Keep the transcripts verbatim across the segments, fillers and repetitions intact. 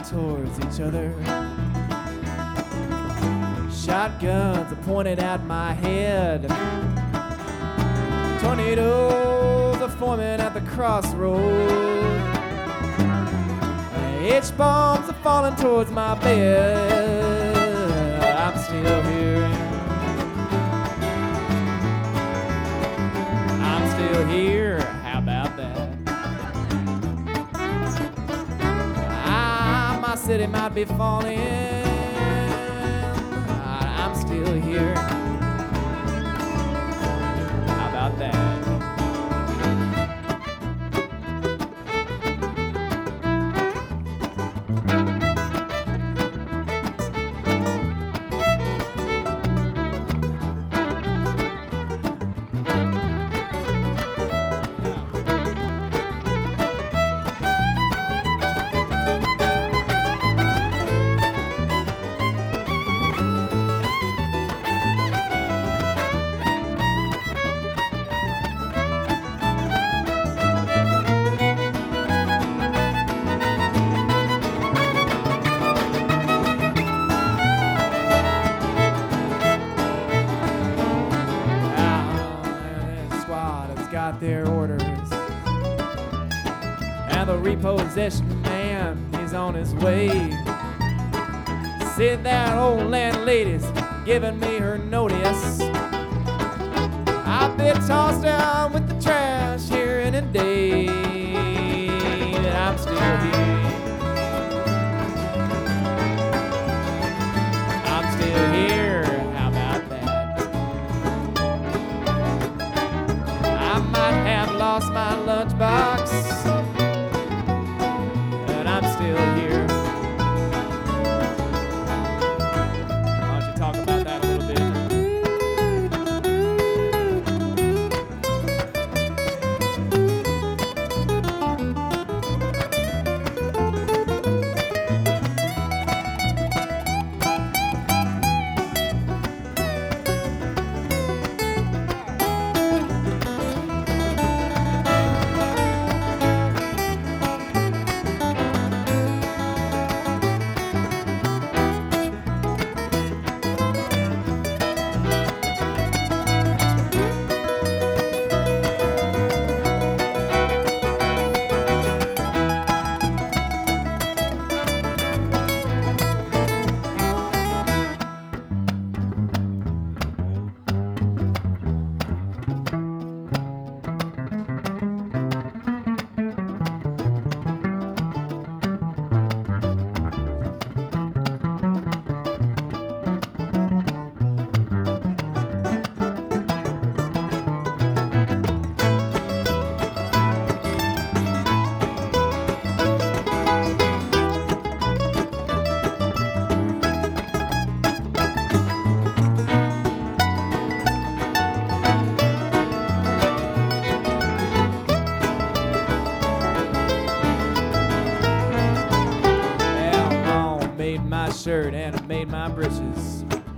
towards each other. Shotguns are pointed at my head. Tornadoes are forming at the crossroads. H-bombs are falling towards my bed. I'm still here. I'm still here. How about that? Ah, my city might be falling. I'm still here. How about that? Got their orders, and the repossession man, he's on his way. See, that old landlady's giving me her notice. I've been tossed down with the trash here in a day, and I'm still here. I'm still here. How about that? I might have lost my lunchbox, but I'm still here. Why don't you talk about that a little bit? Shirt and I made my britches.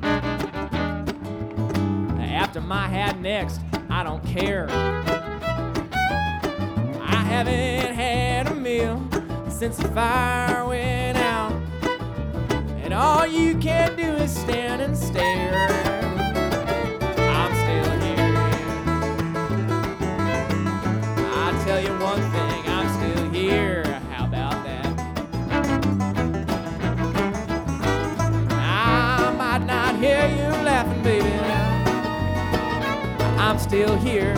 After my hat next, I don't care. I haven't had a meal since the fire went out, and all you can do is stand and stare. I'm still here. I tell you one thing, I'm still here. How about that? Not hear you laughing, baby. I'm still here.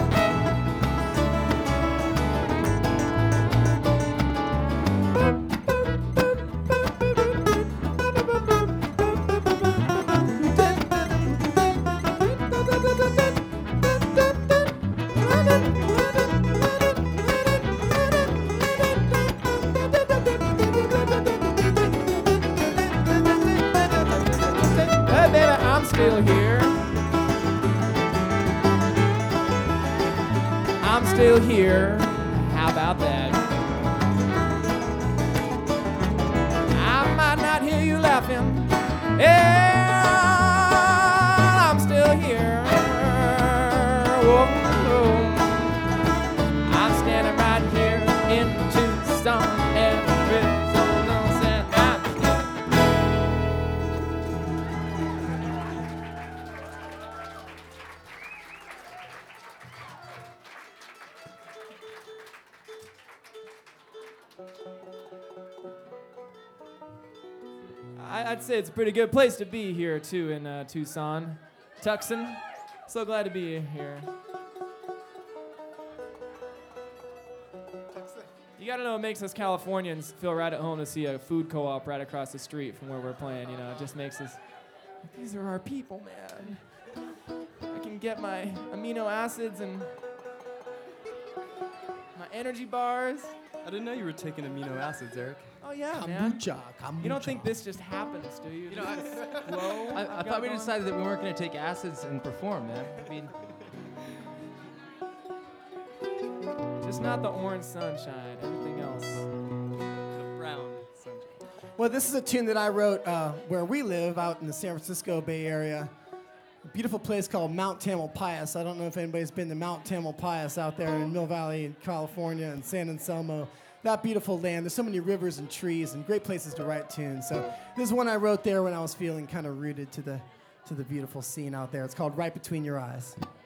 I'm still here. I'm still here. How about that? I might not hear you laughing. Yeah, I'm still here. Whoa, whoa. I'm standing right here in Tucson, Arizona. I'm I, I'd say it's a pretty good place to be here, too, in uh, Tucson. Tucson, so glad to be here. You gotta know what makes us Californians feel right at home to see a food co-op right across the street from where we're playing, you know, it just makes us, these are our people, man. I can get my amino acids and my energy bars. I didn't know you were taking amino acids, Eric. Oh yeah, man. Kombucha, kombucha. You don't think this just happens, do you? You know, I, Whoa, I, I thought we decided that we weren't going to take acids and perform, man. I mean, just not the orange sunshine, everything else. The brown sunshine. Well, this is a tune that I wrote uh, where we live out in the San Francisco Bay Area. A beautiful place called Mount Tamalpais. I don't know if anybody's been to Mount Tamalpais out there in Mill Valley, California, and San Anselmo. That beautiful land. There's so many rivers and trees and great places to write tunes. So this is one I wrote there when I was feeling kind of rooted to the to the beautiful scene out there. It's called Right Between Your Eyes.